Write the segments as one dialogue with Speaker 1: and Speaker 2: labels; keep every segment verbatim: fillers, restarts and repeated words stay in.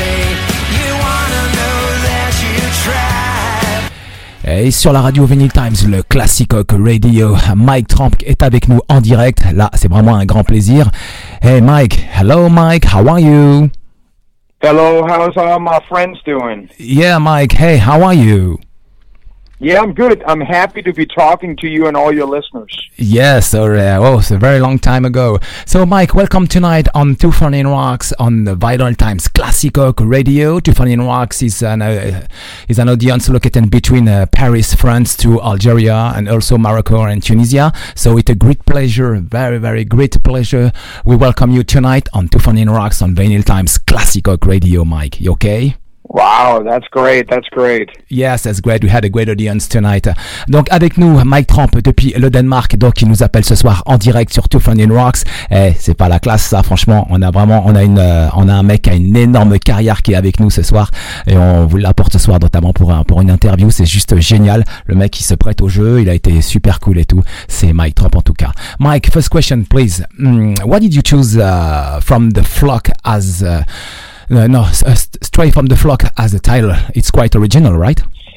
Speaker 1: Et sur la radio Vinyl Times, le Classic Rock Radio, Mike Tramp est avec nous en direct. Là, c'est vraiment un grand plaisir. Hey Mike, hello Mike, how are you?
Speaker 2: Hello, how's all my friends doing?
Speaker 1: Yeah Mike, hey, how are you?
Speaker 2: Yeah, I'm good. I'm happy to be talking to you and all your listeners.
Speaker 1: Yes, so, uh, oh, it's a very long time ago. So, Mike, welcome tonight on Too Funny in Rocks on the Vinyl Times Classic Rock Radio. Too Funny in Rocks is an, uh, is an audience located between uh, Paris, France to Algeria and also Morocco and Tunisia. So, it's a great pleasure, very, very great pleasure. We welcome you tonight on Too Funny in Rocks on Vinyl Times Classic Rock Radio, Mike. You okay?
Speaker 2: Wow, that's great, that's great.
Speaker 1: Yes, that's great. We had a great audience tonight. Donc avec nous, Mike Tramp depuis le Danemark, donc il nous appelle ce soir en direct sur Too Funny in Rocks. Eh, c'est pas la classe ça, franchement. On a vraiment, on a une, euh, on a un mec qui a une énorme carrière qui est avec nous ce soir et on vous l'apporte ce soir notamment pour un, pour une interview. C'est juste génial. Le mec qui se prête au jeu, il a été super cool et tout. C'est Mike Tramp en tout cas. Mike, first question, please. Mm, what did you choose uh, from the flock as uh, Uh, no, uh, Straight from the Flock as a title? It's quite original, right?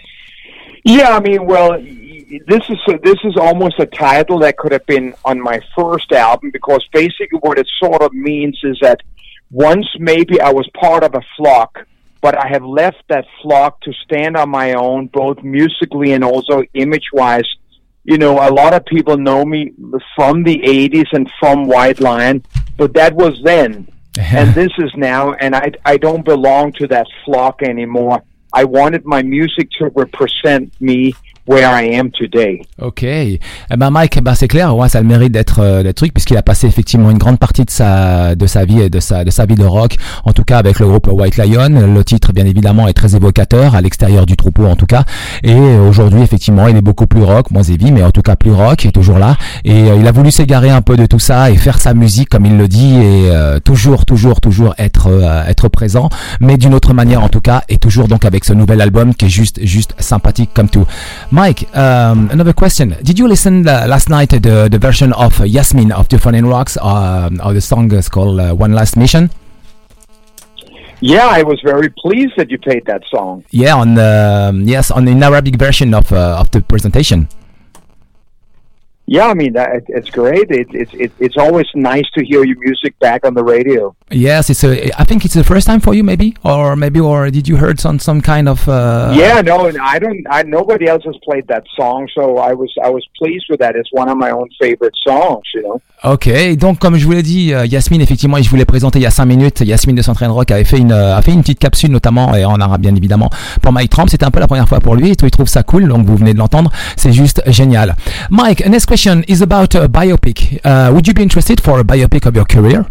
Speaker 2: Yeah, I mean, well, this is a, this is almost a title that could have been on my first album, because basically what it sort of means is that once maybe I was part of a flock, but I have left that flock to stand on my own, both musically and also image-wise. You know, a lot of people know me from the eighties and from White Lion, but that was then. And this is now, and I, I don't belong to that flock anymore. I wanted my music to represent me where I am today.
Speaker 1: Ok. Eh ben Mike, ben c'est clair, ouais, ça a le mérite d'être euh, d'être truc, puisqu'il a passé effectivement une grande partie de sa de sa vie et de sa de sa vie de rock, en tout cas avec le groupe White Lion. Le titre, bien évidemment, est très évocateur à l'extérieur du troupeau, en tout cas. Et aujourd'hui, effectivement, il est beaucoup plus rock, moins heavy, mais en tout cas plus rock. Il est toujours là. Et euh, il a voulu s'égarer un peu de tout ça et faire sa musique comme il le dit, et euh, toujours, toujours, toujours être euh, être présent, mais d'une autre manière, en tout cas, et toujours donc avec ce nouvel album qui est juste juste sympathique comme tout. Mike, um, another question. Did you listen uh, last night to the, the version of uh, Yasmin of Too Funny in Rocks, uh, or the song is called uh, One Last Mission?
Speaker 2: Yeah, I was very pleased that you played that song.
Speaker 1: Yeah, on the, um, yes, on the Arabic version of uh, of the presentation.
Speaker 2: Yeah, I mean, that, it's great. It, it's it, it's always nice to hear your music back on the radio.
Speaker 1: Yes, it's a. I think it's the first time for you, maybe, or maybe, or did you heard some some kind of? Uh...
Speaker 2: Yeah, no, I don't. I nobody else has played that song, so I was I was pleased with that. It's one of my own favorite songs, you know.
Speaker 1: Ok, donc comme je vous l'ai dit, euh, Yasmine, effectivement, et je vous l'ai présenté il y a cinq minutes, Yasmine de Central Rock avait fait une euh, a fait une petite capsule notamment, et en arabe bien évidemment, pour Mike Tramp. C'était un peu la première fois pour lui, et tout, il trouve ça cool, donc vous venez de l'entendre, c'est juste génial. Mike, next question is about a biopic. Uh, would you be interested for a biopic of your career?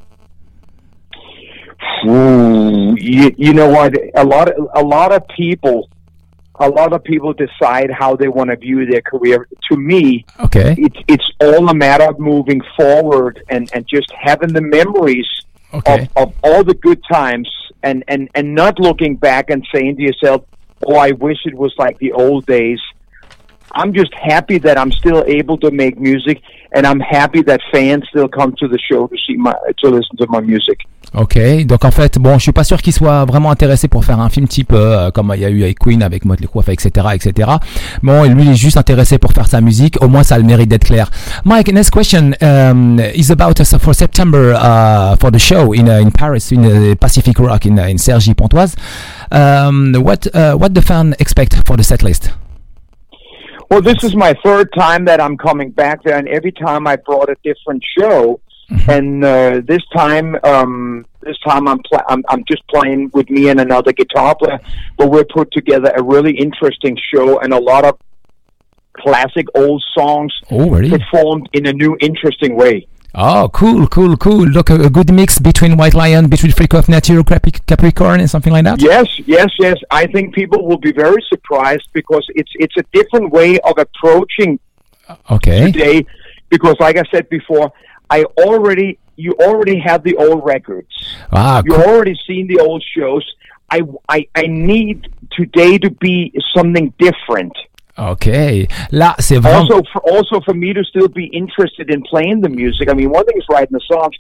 Speaker 2: Ooh, you, you know what? A lot, of, a lot of people, a lot of people decide how they want to view their career. To me,
Speaker 1: okay,
Speaker 2: it's it's all a matter of moving forward and, and just having the memories
Speaker 1: okay.
Speaker 2: of, of all the good times, and, and, and not looking back and saying to yourself, "Oh, I wish it was like the old days." I'm just happy that I'm still able to make music, and I'm happy that fans still come to the show to see my to listen to my music.
Speaker 1: Ok, donc en fait, bon, je suis pas sûr qu'il soit vraiment intéressé pour faire un film type euh, comme il y a eu avec Queen, avec Motley Crue, et cetera, et cetera. Bon, lui, il est juste intéressé pour faire sa musique. Au moins, ça a le mérite d'être clair. Mike, next question um, is about us for September uh, for the show in uh, in Paris, in uh, Pacific Rock, in uh, in Cergy Pontoise. Um, what uh, what the fan expect for the set list?
Speaker 2: Well, this is my third time that I'm coming back there, and every time I brought a different show. Mm-hmm. And uh, this time, um, this time I'm, pl- I'm I'm just playing with me and another guitar player, but we put together a really interesting show and a lot of classic old songs
Speaker 1: oh, really?
Speaker 2: performed in a new, interesting way.
Speaker 1: Oh, cool, cool, cool. Look, a, a good mix between White Lion, between Freak of Nature, Capricorn, and something like that?
Speaker 2: Yes, yes, yes. I think people will be very surprised because it's it's a different way of approaching
Speaker 1: okay.
Speaker 2: today. Because, like I said before, I already you already have the old records.
Speaker 1: Ah,
Speaker 2: You've
Speaker 1: cool.
Speaker 2: already seen the old shows. I, I, I need today to be something different.
Speaker 1: Okay. Là, c'est vraiment...
Speaker 2: Also for, also for me to still be interested in playing the music. I mean, one thing is writing the songs,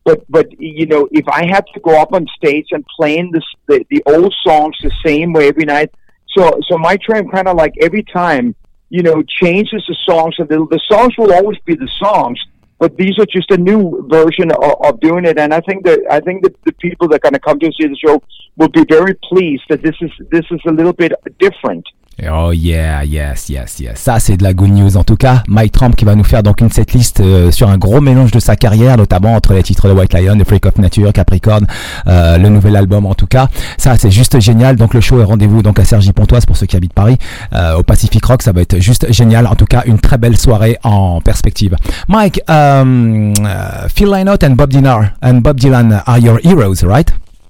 Speaker 2: But but you know, if I had to go up on stage and playing this, the the old songs the same way every night, so so Mike Tramp kind of like every time, you know, changes the songs a little. The songs will always be the songs, but these are just a new version of, of doing it. And I think that I think that the people that are going to come to see the show will be very pleased that this is this is a little bit different.
Speaker 1: Oh yeah, yes, yes, yes. Ça, c'est de la good news en tout cas. Mike Tramp qui va nous faire donc une setlist euh, sur un gros mélange de sa carrière, notamment entre les titres de White Lion, The Freak of Nature, Capricorn, euh, le nouvel album en tout cas. Ça, c'est juste génial. Donc le show est rendez-vous donc à Cergy-Pontoise pour ceux qui habitent Paris, euh, au Pacific Rock. Ça va être juste génial. En tout cas, une très belle soirée en perspective. Mike, um, uh, Phil Lynott and Bob Dylan and Bob Dylan are your heroes, right?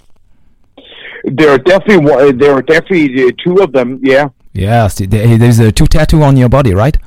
Speaker 2: There are definitely one, there are definitely two of them. Yeah.
Speaker 1: Yes, there's a two tattoo on your body, right?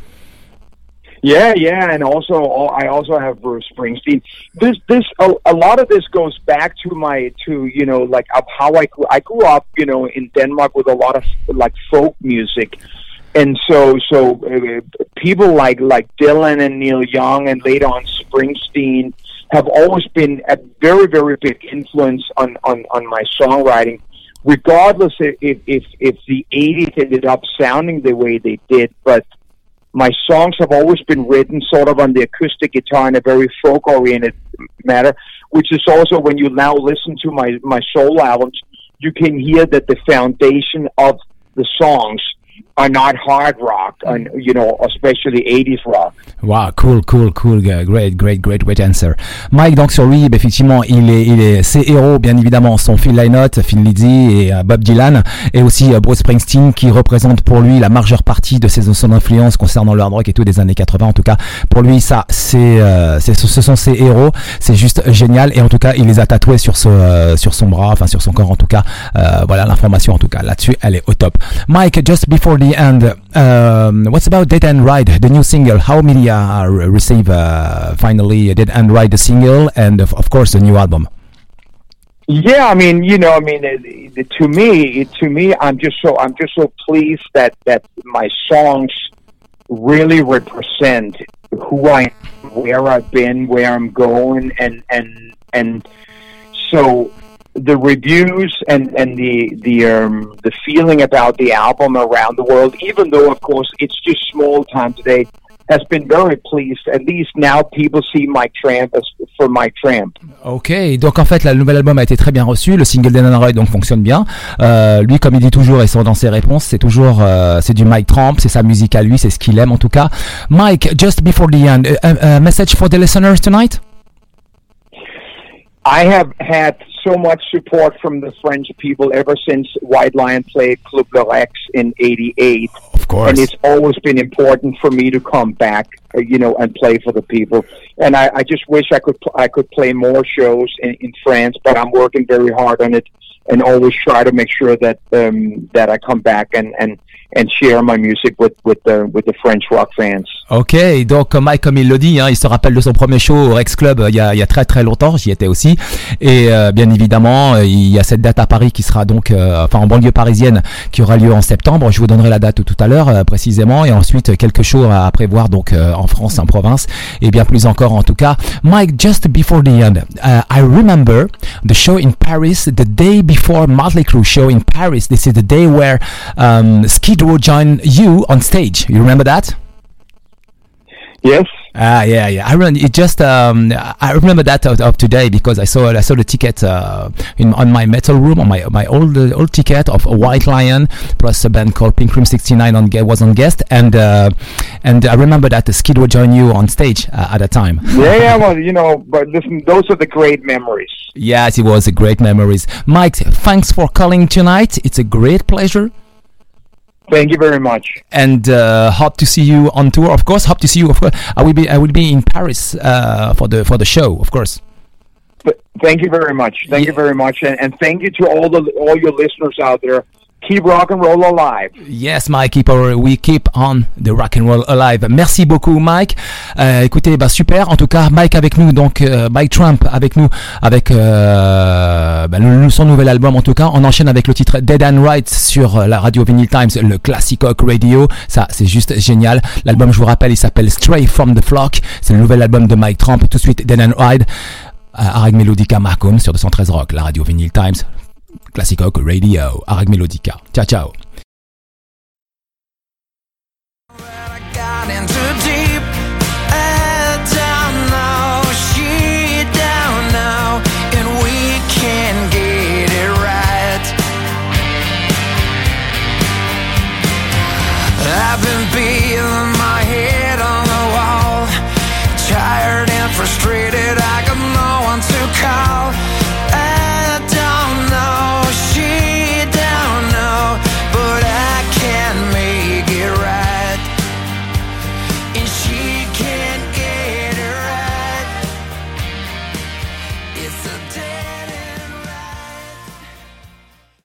Speaker 2: Yeah, yeah, and also I also have Bruce Springsteen. This, this, a, a lot of this goes back to my, to you know, like of how I grew. I grew up, you know, in Denmark with a lot of like folk music, and so so uh, people like like Dylan and Neil Young and later on Springsteen have always been a very very big influence on on on my songwriting. Regardless if, if if the eighties ended up sounding the way they did, but my songs have always been written sort of on the acoustic guitar in a very folk-oriented manner, which is also when you now listen to my, my solo albums, you can hear that the foundation of the songs are not hard rock, and you know, especially eighties rock.
Speaker 1: Wow, cool, cool, cool, great, great, great, great answer. Mike, donc sur lui, effectivement, il est, il est, ses héros, bien évidemment, sont Phil Lynott, Thin Lizzy et uh, Bob Dylan, et aussi uh, Bruce Springsteen, qui représente pour lui la majeure partie de ses, son influence concernant le hard rock et tout des années quatre-vingts. En tout cas, pour lui, ça, c'est, euh, c'est, ce sont ses héros. C'est juste génial, et en tout cas, il les a tatoués sur ce, euh, sur son bras, enfin sur son corps, en tout cas. Euh, voilà l'information, en tout cas, là-dessus, elle est au top. Mike, just before the end, um, what's about Dead End Ride, the new single? How media uh, receive uh, finally Dead End Ride, the single, and of, of course the new album?
Speaker 2: Yeah, I mean, you know, I mean, it, it, to me, it, to me, I'm just so I'm just so pleased that that my songs really represent who I am, where I've been, where I'm going, and and and so. The reviews and, and the the um, the feeling about the album around the world, even though of course it's just small time today, has been very pleased. At least now people see Mike Tramp as for Mike Tramp.
Speaker 1: Ok, donc en fait le nouvel album a été très bien reçu, le single Dead and Ride donc fonctionne bien. Euh, lui, comme il dit toujours et sont dans ses réponses, c'est toujours euh, c'est du Mike Tramp, c'est sa musique à lui, c'est ce qu'il aime en tout cas. Mike, just before the end, a, a message for the listeners tonight?
Speaker 2: I have had so much support from the French people ever since White Lion played Club Le Rex in eighty-eight.
Speaker 1: Of course.
Speaker 2: And it's always been important for me to come back, uh, you know, and play for the people. And I, I just wish I could I could play more shows in, in France, but I'm working very hard on it and always try to make sure that um, that I come back and, and and share my music with with the with the French rock fans.
Speaker 1: Ok, donc Mike, comme il le dit, hein, il se rappelle de son premier show au Rex Club euh, il y a il y a très très longtemps, j'y étais aussi, et euh, bien évidemment euh, il y a cette date à Paris qui sera donc euh, enfin en banlieue parisienne qui aura lieu en septembre. Je vous donnerai la date tout à l'heure euh, précisément, et ensuite quelques shows à prévoir donc euh, en France, en province, et bien plus encore en tout cas. Mike, just before the end, uh, I remember the show in Paris, the day before Motley Crue show in Paris. This is the day where um, Skid Row joined you on stage. You remember that?
Speaker 2: Yes.
Speaker 1: Ah, yeah, yeah. I remember it. Just um, I remember that of, of today because I saw I saw the ticket uh, in on my metal room, on my my old uh, old ticket of a White Lion plus a band called Pink Room sixty-nine on was on guest, and uh, and I remember that the Skid would join you on stage uh, at a time.
Speaker 2: Yeah, yeah. Well, you know, but listen, those are the great memories.
Speaker 1: Yes, it was a great memories. Mike, thanks for calling tonight. It's a great pleasure.
Speaker 2: Thank you very much.
Speaker 1: And uh, hope to see you on tour. Of course, hope to see you. Of course, I will be. I will be in Paris uh, for the for the show. Of course.
Speaker 2: But thank you very much. Thank yeah. you very much, and, and thank you to all the all your listeners out there. Keep rock and roll alive.
Speaker 1: Yes, Mike, keep our, we keep on the rock and roll alive. Merci beaucoup, Mike. Euh, écoutez, bah super. En tout cas, Mike avec nous, donc euh, Mike Tramp avec nous, avec euh, bah, le, son nouvel album. En tout cas, on enchaîne avec le titre Dead and Right sur la radio Vinyl Times, le Classic Rock Radio. Ça, c'est juste génial. L'album, je vous rappelle, il s'appelle Stray from the Flock. C'est le nouvel album de Mike Tramp. Tout de suite, Dead and Ride. Areg Melodica Mahkoum sur deux cent treize Rock, la radio Vinyl Times, Classic Rock Radio, Areg Melodica. Ciao, ciao.
Speaker 3: I've been beating my head on the wall, tired and frustrated, I got no one to call. I don't know, she don't know, but I can't make it right, and she can't get it right. It's a day